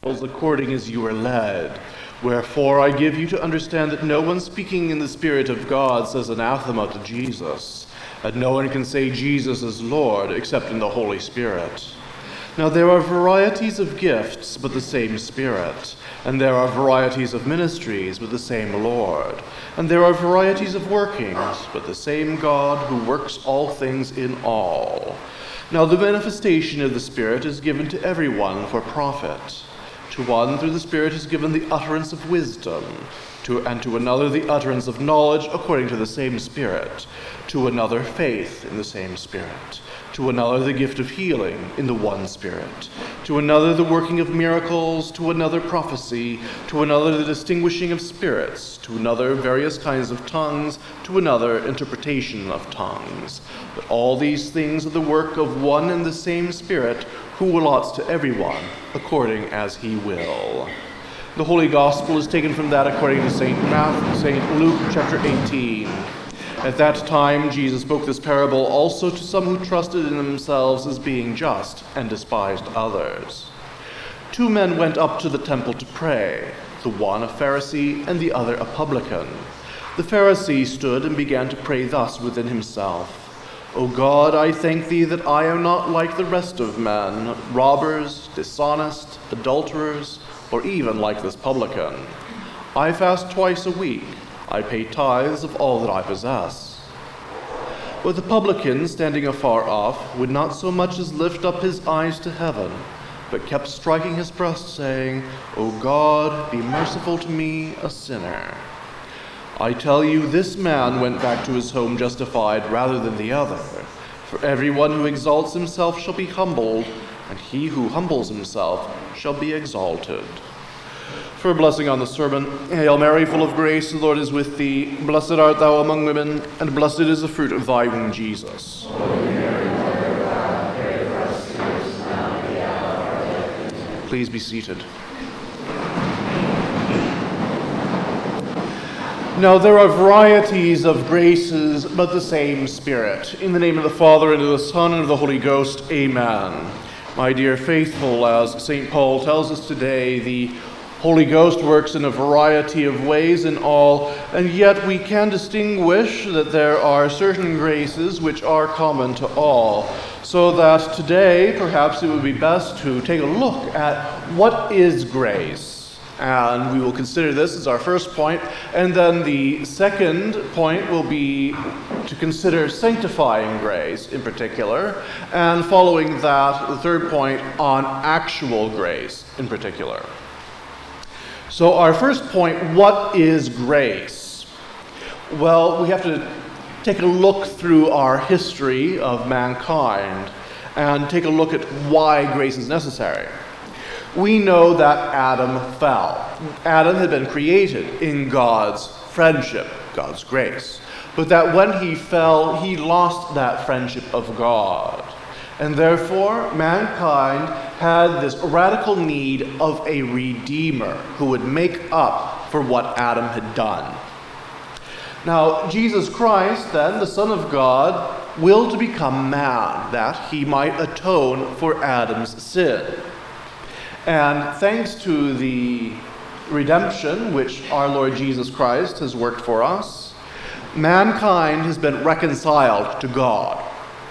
according as you are led. Wherefore I give you to understand that no one speaking in the Spirit of God says anathema to Jesus, and no one can say Jesus is Lord except in the Holy Spirit. Now there are varieties of gifts, but the same Spirit. And there are varieties of ministries, but the same Lord. And there are varieties of workings, but the same God who works all things in all. Now the manifestation of the Spirit is given to everyone for profit. To one through the Spirit is given the utterance of wisdom, and to another the utterance of knowledge according to the same Spirit, to another faith in the same Spirit, to another the gift of healing in the one Spirit, to another the working of miracles, to another prophecy, to another the distinguishing of spirits, to another various kinds of tongues, to another interpretation of tongues. But all these things are the work of one and the same Spirit, who allots to everyone according as he will. The Holy Gospel is taken from that according to St. Luke chapter 18. At that time, Jesus spoke this parable also to some who trusted in themselves as being just and despised others. 2 men went up to the temple to pray, the one a Pharisee and the other a publican. The Pharisee stood and began to pray thus within himself, O God, I thank thee that I am not like the rest of men, robbers, dishonest, adulterers, or even like this publican. I fast twice a week. I pay tithes of all that I possess. But the publican, standing afar off, would not so much as lift up his eyes to heaven, but kept striking his breast, saying, O God, be merciful to me, a sinner. I tell you, this man went back to his home justified rather than the other. For everyone who exalts himself shall be humbled, and he who humbles himself shall be exalted. For a blessing on the sermon, Hail Mary, full of grace, the Lord is with thee. Blessed art thou among women, and blessed is the fruit of thy womb, Jesus. Please be seated. Now there are varieties of graces, but the same Spirit. In the name of the Father, and of the Son, and of the Holy Ghost, amen. My dear faithful, as St. Paul tells us today, the Holy Ghost works in a variety of ways in all, and yet we can distinguish that there are certain graces which are common to all. So that today, perhaps it would be best to take a look at what is grace. And we will consider this as our first point, and then the second point will be to consider sanctifying grace in particular, and following that, the third point on actual grace in particular. So our first point, what is grace? Well, we have to take a look through our history of mankind and take a look at why grace is necessary. We know that Adam fell. Adam had been created in God's friendship, God's grace. But that when he fell, he lost that friendship of God. And therefore, mankind had this radical need of a redeemer who would make up for what Adam had done. Now, Jesus Christ, then, the Son of God, willed to become man, that he might atone for Adam's sin. And thanks to the redemption which our Lord Jesus Christ has worked for us, mankind has been reconciled to God.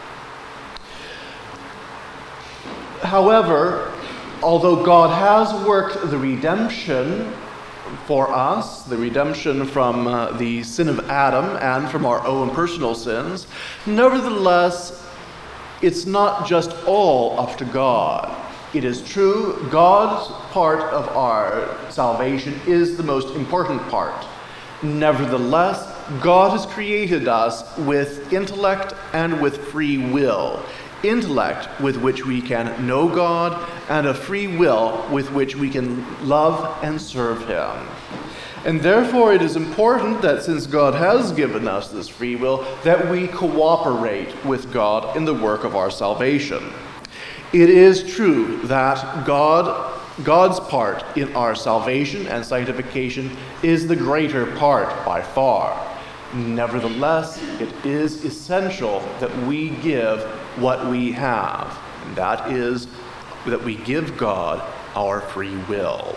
However, although God has worked the redemption for us, the redemption from the sin of Adam and from our own personal sins, nevertheless, it's not just all up to God. It is true, God's part of our salvation is the most important part. Nevertheless, God has created us with intellect and with free will. Intellect with which we can know God, and a free will with which we can love and serve Him. And therefore it is important that since God has given us this free will, that we cooperate with God in the work of our salvation. It is true that God's part in our salvation and sanctification is the greater part by far. Nevertheless, it is essential that we give what we have, and that is that we give God our free will.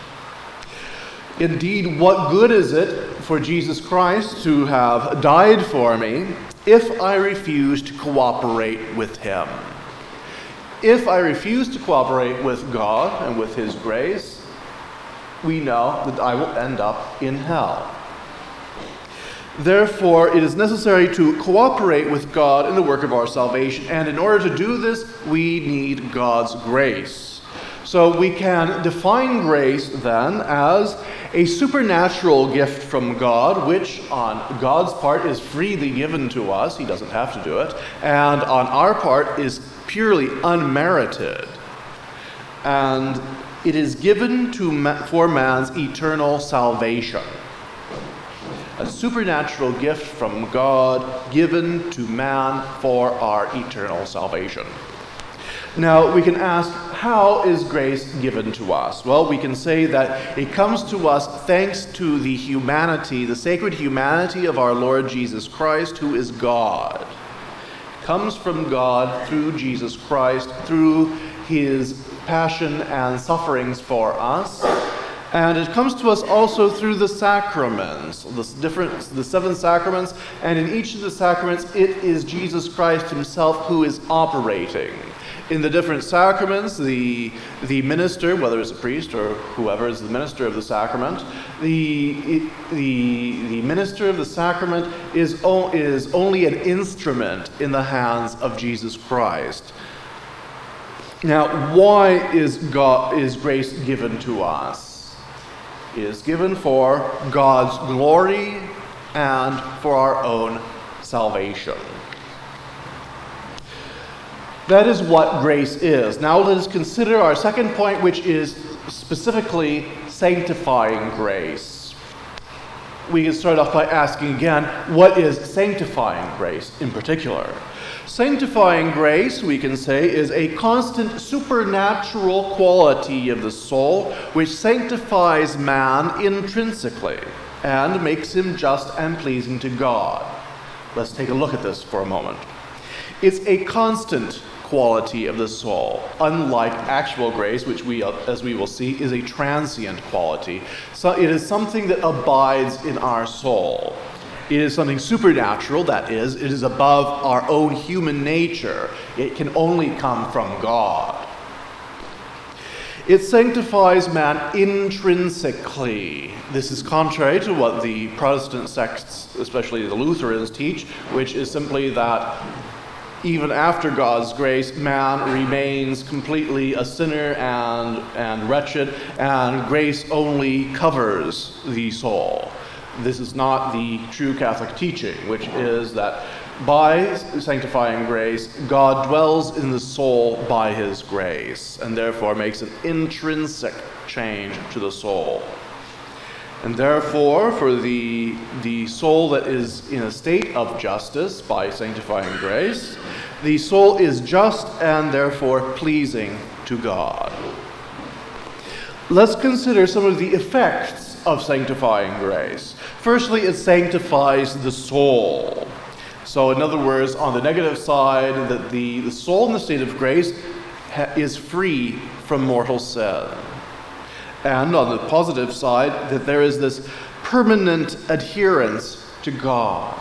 Indeed, what good is it for Jesus Christ to have died for me if I refuse to cooperate with him? If I refuse to cooperate with God and with his grace, we know that I will end up in hell. Therefore, it is necessary to cooperate with God in the work of our salvation, and in order to do this, we need God's grace. So we can define grace then as a supernatural gift from God, which on God's part is freely given to us. He doesn't have to do it. And on our part is purely unmerited. And it is given for man's eternal salvation. A supernatural gift from God given to man for our eternal salvation. Now, we can ask, how is grace given to us? Well, we can say that it comes to us thanks to the humanity, the sacred humanity of our Lord Jesus Christ, who is God. It comes from God through Jesus Christ, through his passion and sufferings for us. And it comes to us also through the sacraments, the 7 sacraments, and in each of the sacraments, it is Jesus Christ himself who is operating. In the different sacraments, the minister, whether it's a priest or whoever is the minister of the sacrament, the minister of the sacrament is only an instrument in the hands of Jesus Christ. Now, why is grace given to us? It is given for God's glory and for our own salvation. That is what grace is. Now let us consider our second point, which is specifically sanctifying grace. We can start off by asking again, what is sanctifying grace in particular? Sanctifying grace, we can say, is a constant supernatural quality of the soul which sanctifies man intrinsically and makes him just and pleasing to God. Let's take a look at this for a moment. It's a constant quality of the soul, unlike actual grace, which as we will see, is a transient quality. So it is something that abides in our soul. It is something supernatural, that is, it is above our own human nature. It can only come from God. It sanctifies man intrinsically. This is contrary to what the Protestant sects, especially the Lutherans, teach, which is simply that even after God's grace, man remains completely a sinner and wretched, and grace only covers the soul. This is not the true Catholic teaching, which is that by sanctifying grace, God dwells in the soul by his grace, and therefore makes an intrinsic change to the soul. And therefore, for the soul that is in a state of justice by sanctifying grace, the soul is just and therefore pleasing to God. Let's consider some of the effects of sanctifying grace. Firstly, it sanctifies the soul. So in other words, on the negative side, that the soul in the state of grace is free from mortal sin. And on the positive side, that there is this permanent adherence to God.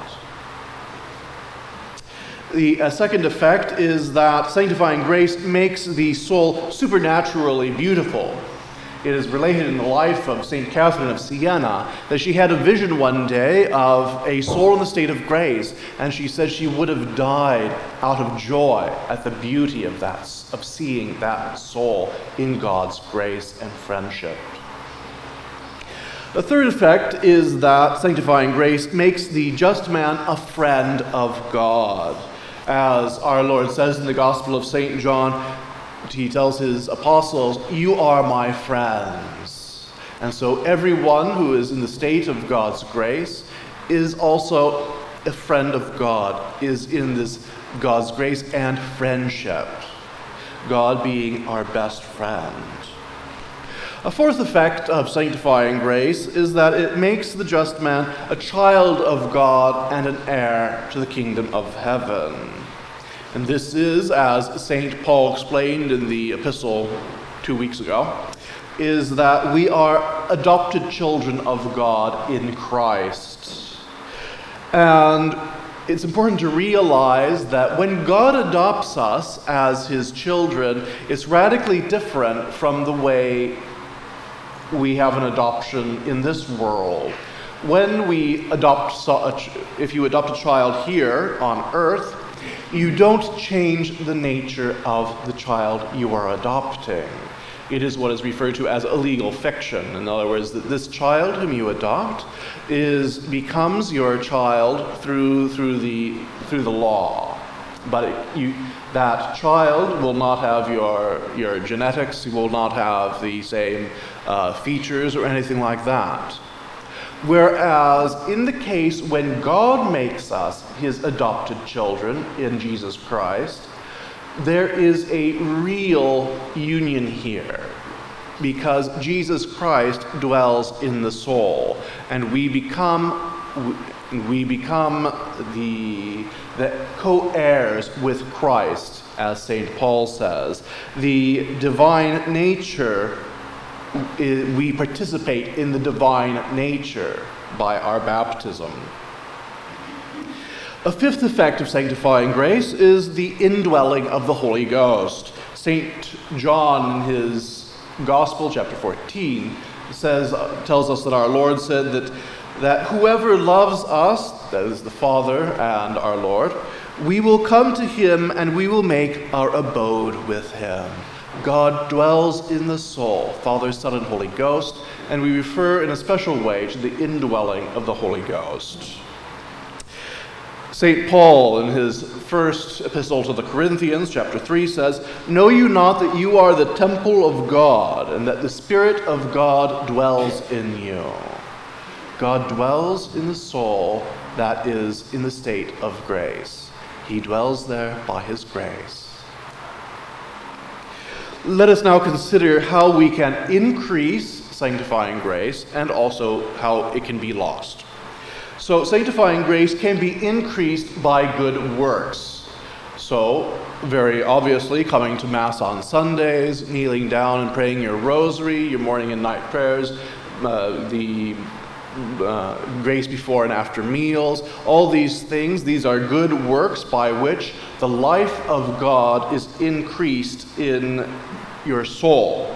The second effect is that sanctifying grace makes the soul supernaturally beautiful. It is related in the life of St. Catherine of Siena that she had a vision one day of a soul in the state of grace, and she said she would have died out of joy at the beauty of seeing that soul in God's grace and friendship. The third effect is that sanctifying grace makes the just man a friend of God. As our Lord says in the Gospel of St. John, he tells his apostles, "You are my friends." And so everyone who is in the state of God's grace is also a friend of God, is in this God's grace and friendship, God being our best friend. A fourth effect of sanctifying grace is that it makes the just man a child of God and an heir to the kingdom of heaven. And this is, as St. Paul explained in the epistle 2 weeks ago, is that we are adopted children of God in Christ. And it's important to realize that when God adopts us as his children, it's radically different from the way we have an adoption in this world. When we adopt, if you adopt a child here on earth, you don't change the nature of the child you are adopting. It is what is referred to as a legal fiction. In other words, that this child whom you adopt becomes your child through the law. But that child will not have your genetics, will not have the same features or anything like that. Whereas in the case when God makes us his adopted children in Jesus Christ, there is a real union here, because Jesus Christ dwells in the soul, and we become the co-heirs with Christ, as St. Paul says. The divine nature, we participate in the divine nature by our baptism. A fifth effect of sanctifying grace is the indwelling of the Holy Ghost. St. John, in his Gospel, chapter 14, tells us that our Lord said that whoever loves us, that is the Father and our Lord, we will come to him and we will make our abode with him. God dwells in the soul, Father, Son, and Holy Ghost, and we refer in a special way to the indwelling of the Holy Ghost. St. Paul, in his first epistle to the Corinthians, chapter 3, says, "Know you not that you are the temple of God, and that the Spirit of God dwells in you?" God dwells in the soul that is in the state of grace. He dwells there by his grace. Let us now consider how we can increase sanctifying grace and also how it can be lost. So sanctifying grace can be increased by good works. So, very obviously, coming to Mass on Sundays, kneeling down and praying your rosary, your morning and night prayers, the grace before and after meals, all these things, these are good works by which the life of God is increased in your soul.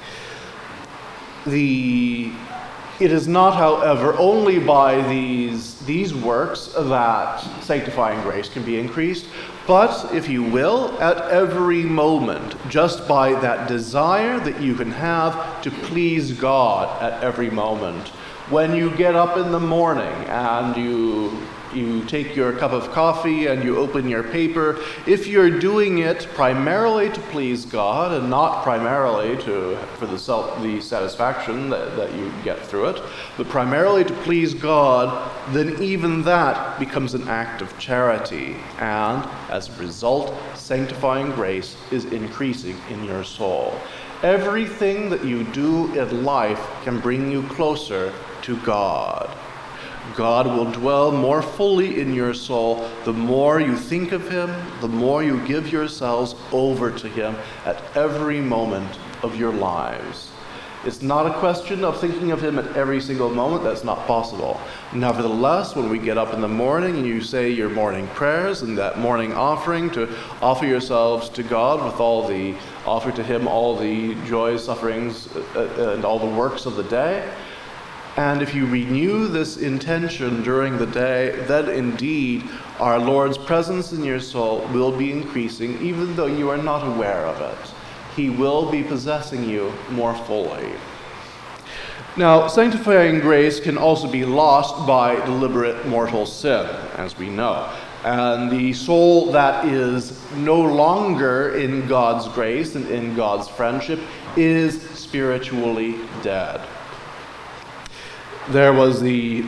It is not, however, only by these works that sanctifying grace can be increased, but, if you will, at every moment, just by that desire that you can have to please God at every moment. When you get up in the morning and you take your cup of coffee and you open your paper, if you're doing it primarily to please God and not primarily for the satisfaction that you get through it, but primarily to please God, then even that becomes an act of charity. And as a result, sanctifying grace is increasing in your soul. Everything that you do in life can bring you closer to God. God will dwell more fully in your soul the more you think of him, the more you give yourselves over to him at every moment of your lives. It's not a question of thinking of him at every single moment. That's not possible. Nevertheless, when we get up in the morning and you say your morning prayers and that morning offering to offer yourselves to God offer to him all the joys, sufferings, and all the works of the day, and if you renew this intention during the day, then indeed our Lord's presence in your soul will be increasing, even though you are not aware of it. He will be possessing you more fully. Now, sanctifying grace can also be lost by deliberate mortal sin, as we know. And the soul that is no longer in God's grace and in God's friendship is spiritually dead. There was the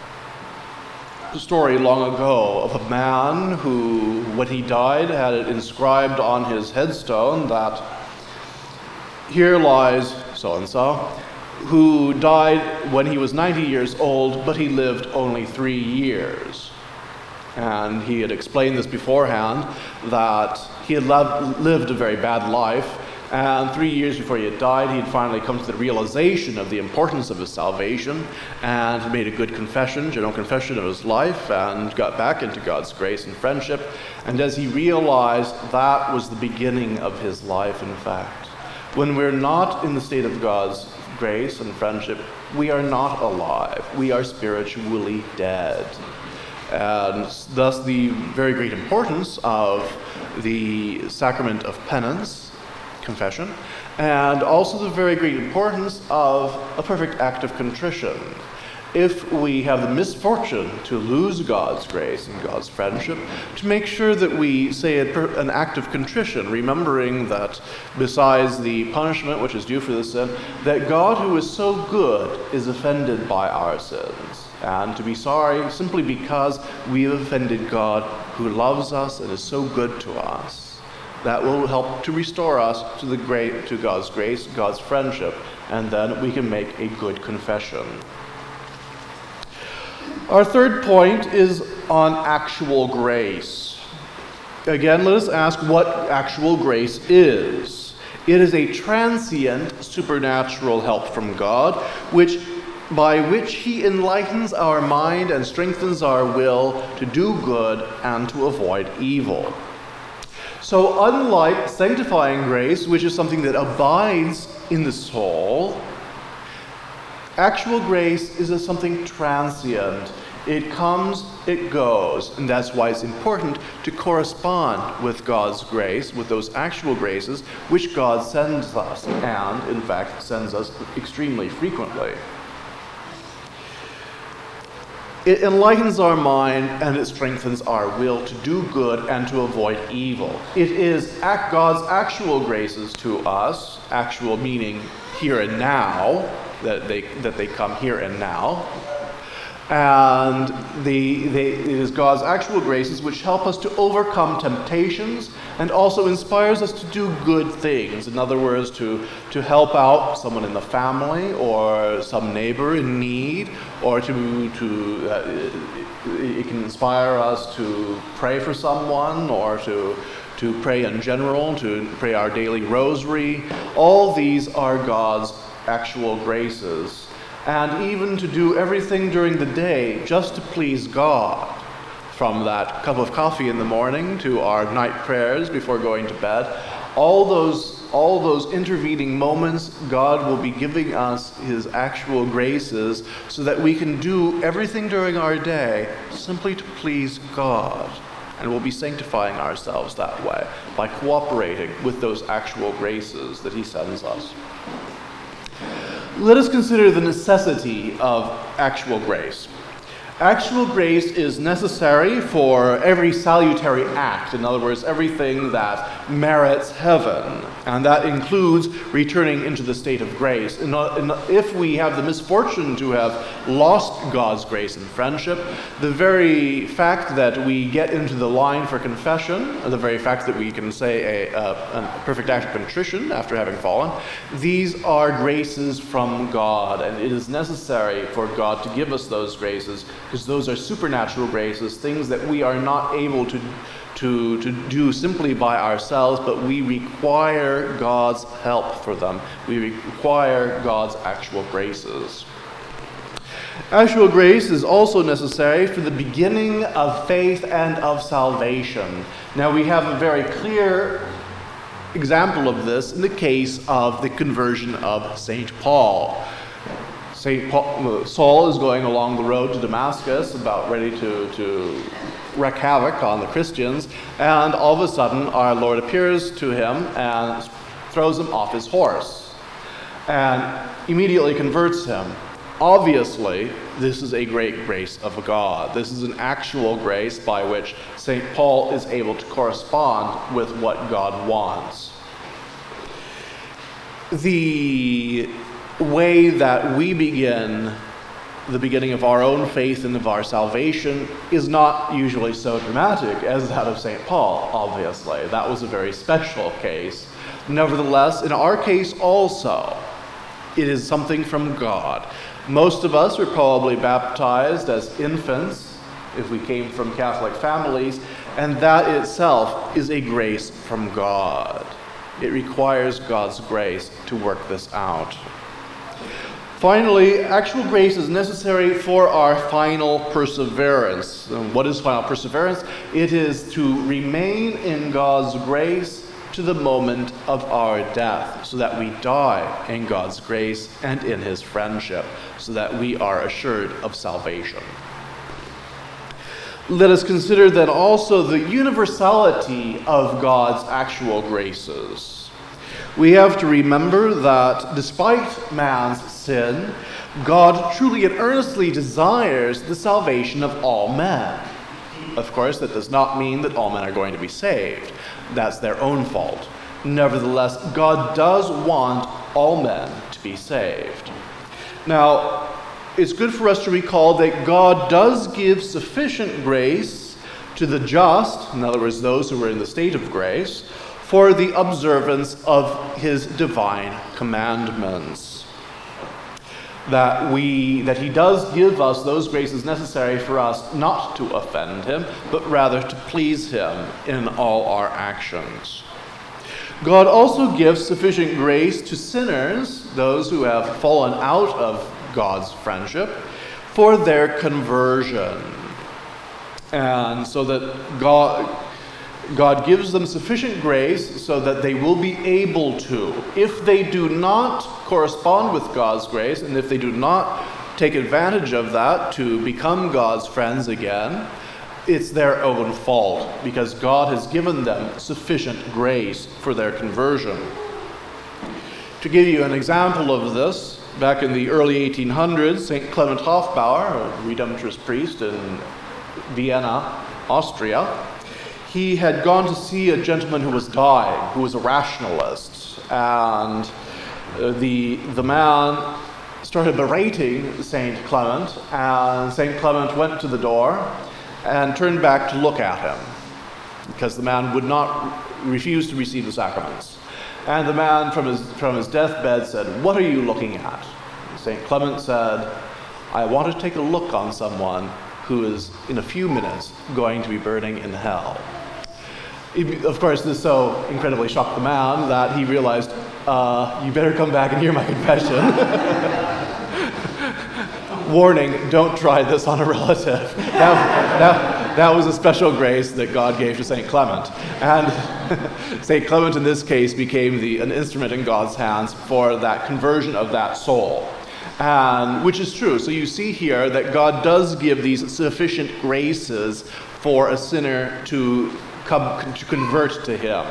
story long ago of a man who, when he died, had it inscribed on his headstone that here lies so-and-so, who died when he was 90 years old, but he lived only 3 years. And he had explained this beforehand, that he had lived a very bad life, And 3 years before he had died, he had finally come to the realization of the importance of his salvation and made a good confession, general confession of his life, and got back into God's grace and friendship. And as he realized, that was the beginning of his life, in fact. When we're not in the state of God's grace and friendship, we are not alive. We are spiritually dead. And thus the very great importance of the sacrament of penance, confession, and also the very great importance of a perfect act of contrition. If we have the misfortune to lose God's grace and God's friendship, to make sure that we say an act of contrition, remembering that besides the punishment which is due for the sin, that God, who is so good, is offended by our sins. And to be sorry simply because we have offended God, who loves us and is so good to us. That will help to restore us to God's grace, God's friendship, and then we can make a good confession. Our third point is on actual grace. Again, let us ask what actual grace is. It is a transient supernatural help from God, by which he enlightens our mind and strengthens our will to do good and to avoid evil. So unlike sanctifying grace, which is something that abides in the soul, actual grace is something transient. It comes, it goes, and that's why it's important to correspond with God's grace, with those actual graces which God sends us, and in fact sends us extremely frequently. It enlightens our mind and it strengthens our will to do good and to avoid evil. It is God's actual graces to us, actual meaning here and now, that they come here and now. And it is God's actual graces which help us to overcome temptations and also inspires us to do good things. In other words, to help out someone in the family or some neighbor in need, or it can inspire us to pray for someone or to pray in general, to pray our daily rosary. All these are God's actual graces. And even to do everything during the day just to please God, from that cup of coffee in the morning to our night prayers before going to bed, all those intervening moments, God will be giving us his actual graces so that we can do everything during our day simply to please God. And we'll be sanctifying ourselves that way by cooperating with those actual graces that he sends us. Let us consider the necessity of actual grace. Actual grace is necessary for every salutary act, in other words, everything that merits heaven, and that includes returning into the state of grace. And if we have the misfortune to have lost God's grace and friendship, the very fact that we get into the line for confession, or the very fact that we can say a perfect act of contrition after having fallen, these are graces from God, and it is necessary for God to give us those graces, because those are supernatural graces, things that we are not able to do simply by ourselves, but we require God's help for them. We require God's actual graces. Actual grace is also necessary for the beginning of faith and of salvation. Now we have a very clear example of this in the case of the conversion of St. Paul. Saul is going along the road to Damascus, about ready to wreak havoc on the Christians, and all of a sudden our Lord appears to him and throws him off his horse and immediately converts him. Obviously, this is a great grace of God. This is an actual grace by which St. Paul is able to correspond with what God wants. The way that we begin the beginning of our own faith and of our salvation is not usually so dramatic as that of St. Paul, obviously. That was a very special case. Nevertheless, in our case also, it is something from God. Most of us were probably baptized as infants, if we came from Catholic families, and that itself is a grace from God. It requires God's grace to work this out. Finally, actual grace is necessary for our final perseverance. And what is final perseverance? It is to remain in God's grace to the moment of our death, so that we die in God's grace and in his friendship, so that we are assured of salvation. Let us consider then also the universality of God's actual graces. We have to remember that despite man's sin, God truly and earnestly desires the salvation of all men. Of course, that does not mean that all men are going to be saved. That's their own fault. Nevertheless, God does want all men to be saved. Now, it's good for us to recall that God does give sufficient grace to the just, in other words, those who are in the state of grace, for the observance of his divine commandments. That he does give us those graces necessary for us not to offend him, but rather to please him in all our actions. God also gives sufficient grace to sinners, those who have fallen out of God's friendship, for their conversion. And so that God gives them sufficient grace so that they will be able to, if they do not correspond with God's grace, and if they do not take advantage of that to become God's friends again, it's their own fault, because God has given them sufficient grace for their conversion. To give you an example of this, back in the early 1800s, St. Clement Hofbauer, a Redemptorist priest in Vienna, Austria, he had gone to see a gentleman who was dying, who was a rationalist, and the man started berating St. Clement, and St. Clement went to the door and turned back to look at him, because the man would not refuse to receive the sacraments. And the man from his deathbed said, "What are you looking at?" St. Clement said, "I want to take a look on someone who is in a few minutes going to be burning in hell." Of course, this so incredibly shocked the man that he realized, you better come back and hear my confession. Warning, don't try this on a relative. That was a special grace that God gave to St. Clement. And St. Clement in this case became an instrument in God's hands for that conversion of that soul. And which is true. So you see here that God does give these sufficient graces for a sinner to convert to him.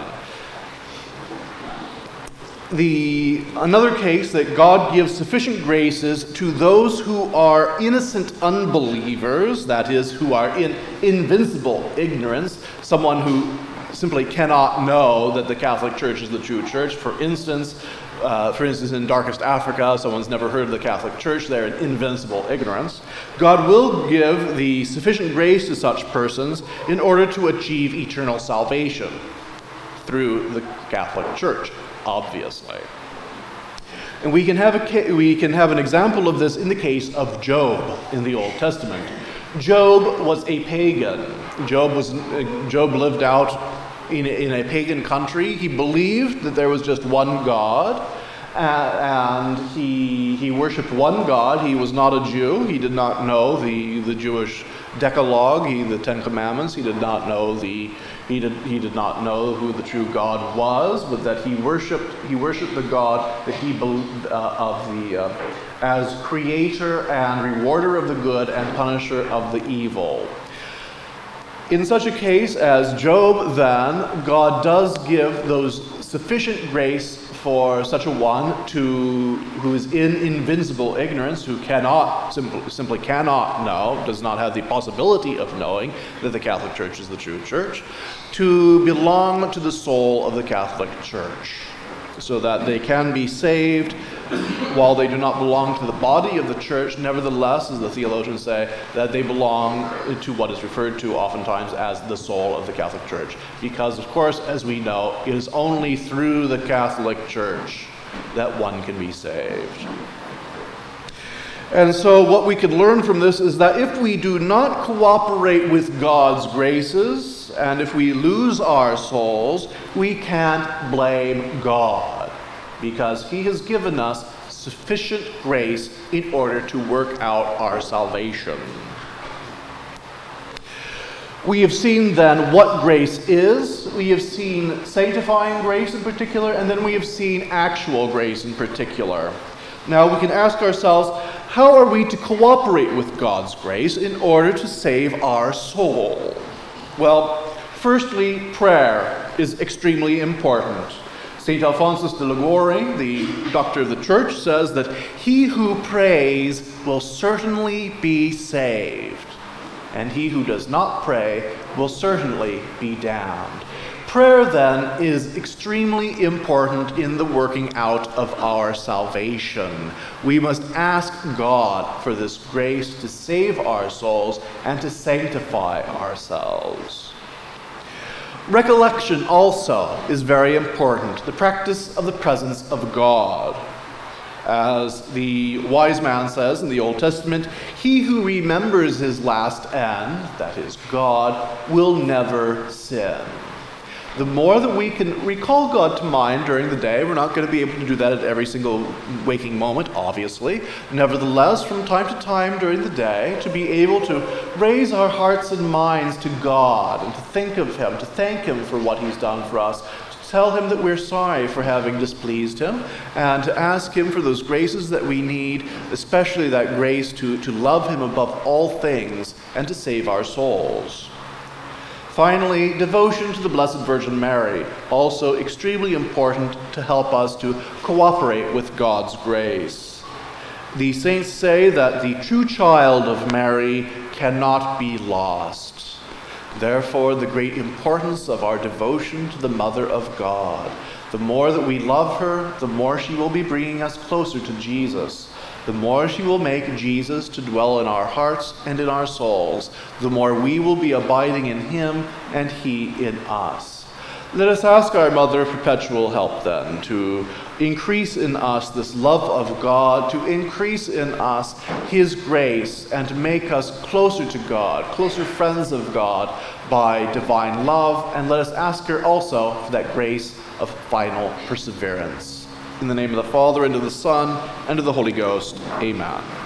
Another case that God gives sufficient graces to those who are innocent unbelievers, that is, who are in invincible ignorance, someone who simply cannot know that the Catholic Church is the true church. For instance, in darkest Africa, someone's never heard of the Catholic Church, they're in invincible ignorance. God will give the sufficient grace to such persons in order to achieve eternal salvation through the Catholic Church, obviously. And we can have an example of this in the case of Job in the Old Testament. Job was a pagan. Job lived out in a pagan country. He believed that there was just one God, and he worshipped one God. He was not a Jew. He did not know the Jewish Decalogue, the Ten Commandments. He did not know he did not know who the true God was, but that he worshipped the God that he believed as creator and rewarder of the good and punisher of the evil. In such a case as Job, then, God does give those sufficient grace for such a one who is in invincible ignorance, who simply cannot know, does not have the possibility of knowing that the Catholic Church is the true church, to belong to the soul of the Catholic Church, so that they can be saved while they do not belong to the body of the church. Nevertheless, as the theologians say, that they belong to what is referred to oftentimes as the soul of the Catholic Church. Because, of course, as we know, it is only through the Catholic Church that one can be saved. And so what we can learn from this is that if we do not cooperate with God's graces, and if we lose our souls, we can't blame God, because he has given us sufficient grace in order to work out our salvation. We have seen then what grace is. We have seen sanctifying grace in particular, and then we have seen actual grace in particular. Now we can ask ourselves, how are we to cooperate with God's grace in order to save our soul? Well, firstly, prayer is extremely important. St. Alphonsus de Liguori, the doctor of the church, says that he who prays will certainly be saved, and he who does not pray will certainly be damned. Prayer, then, is extremely important in the working out of our salvation. We must ask God for this grace to save our souls and to sanctify ourselves. Recollection also is very important, the practice of the presence of God. As the wise man says in the Old Testament, he who remembers his last end, that is God, will never sin. The more that we can recall God to mind during the day, we're not going to be able to do that at every single waking moment, obviously. Nevertheless, from time to time during the day, to be able to raise our hearts and minds to God and to think of him, to thank him for what he's done for us, to tell him that we're sorry for having displeased him, and to ask him for those graces that we need, especially that grace to love him above all things and to save our souls. Finally, devotion to the Blessed Virgin Mary, also extremely important to help us to cooperate with God's grace. The saints say that the true child of Mary cannot be lost. Therefore, the great importance of our devotion to the Mother of God. The more that we love her, the more she will be bringing us closer to Jesus. The more she will make Jesus to dwell in our hearts and in our souls, the more we will be abiding in him and he in us. Let us ask our Mother of Perpetual Help then to increase in us this love of God, to increase in us his grace, and to make us closer to God, closer friends of God by divine love. And let us ask her also for that grace of final perseverance. In the name of the Father, and of the Son, and of the Holy Ghost. Amen.